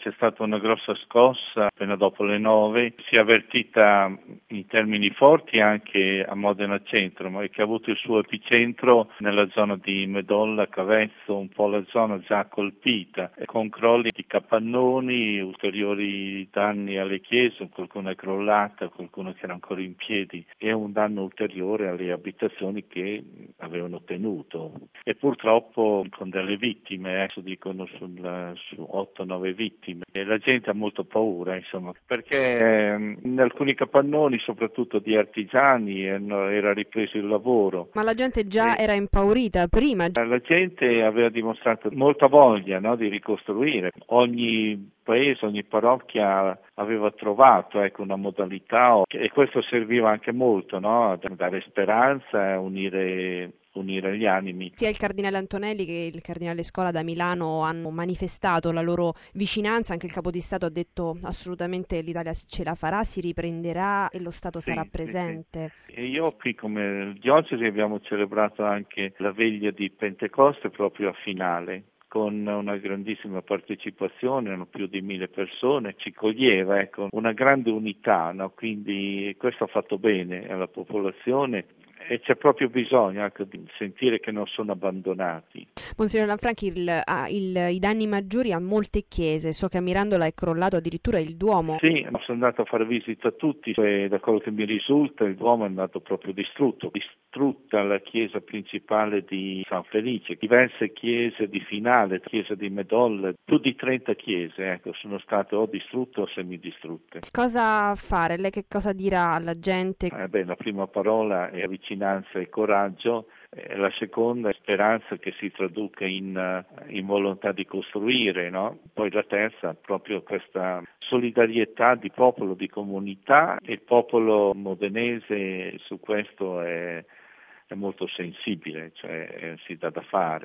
C'è stata una grossa scossa appena dopo le 9, si è avvertita in termini forti anche a Modena Centro, ma che ha avuto il suo epicentro nella zona di Medolla, Cavezzo, un po' la zona già colpita, con crolli di capannoni, ulteriori danni alle chiese, qualcuna è crollata, qualcuno che era ancora in piedi, e un danno ulteriore alle abitazioni che avevano tenuto. E purtroppo con delle vittime, adesso dicono su 8-9 vittime. E la gente ha molto paura, insomma, perché in alcuni capannoni, soprattutto di artigiani, era ripreso il lavoro. Ma la gente già era impaurita prima? La gente aveva dimostrato molta voglia, no, di ricostruire. Ogni paese, ogni parrocchia aveva trovato una modalità, e questo serviva anche molto, no, a dare speranza, a unire gli animi. Sia il cardinale Antonelli che il cardinale Scola da Milano hanno manifestato la loro vicinanza, anche il capo di Stato ha detto assolutamente l'Italia ce la farà, si riprenderà e lo Stato sarà presente. Sì. E io qui come diocesi abbiamo celebrato anche la veglia di Pentecoste proprio a finale, con una grandissima partecipazione, erano più di 1000 persone, ci coglieva una grande unità, no? Quindi questo ha fatto bene alla popolazione. E c'è proprio bisogno anche di sentire che non sono abbandonati. Monsignor Lanfranchi, i danni maggiori a molte chiese, so che a Mirandola è crollato addirittura il Duomo. Sì, sono andato a fare visita a tutti e da quello che mi risulta il Duomo è andato proprio distrutta la chiesa principale di San Felice, diverse chiese di Finale, chiesa di Medolla, più di 30 chiese sono state o distrutte o semidistrutte. Cosa fare? Lei che cosa dirà alla gente? La prima parola è vicinanza e coraggio, la seconda è speranza che si traduca in volontà di costruire, no? Poi la terza proprio questa solidarietà di popolo, di comunità, e il popolo modenese su questo è molto sensibile, cioè si dà da fare.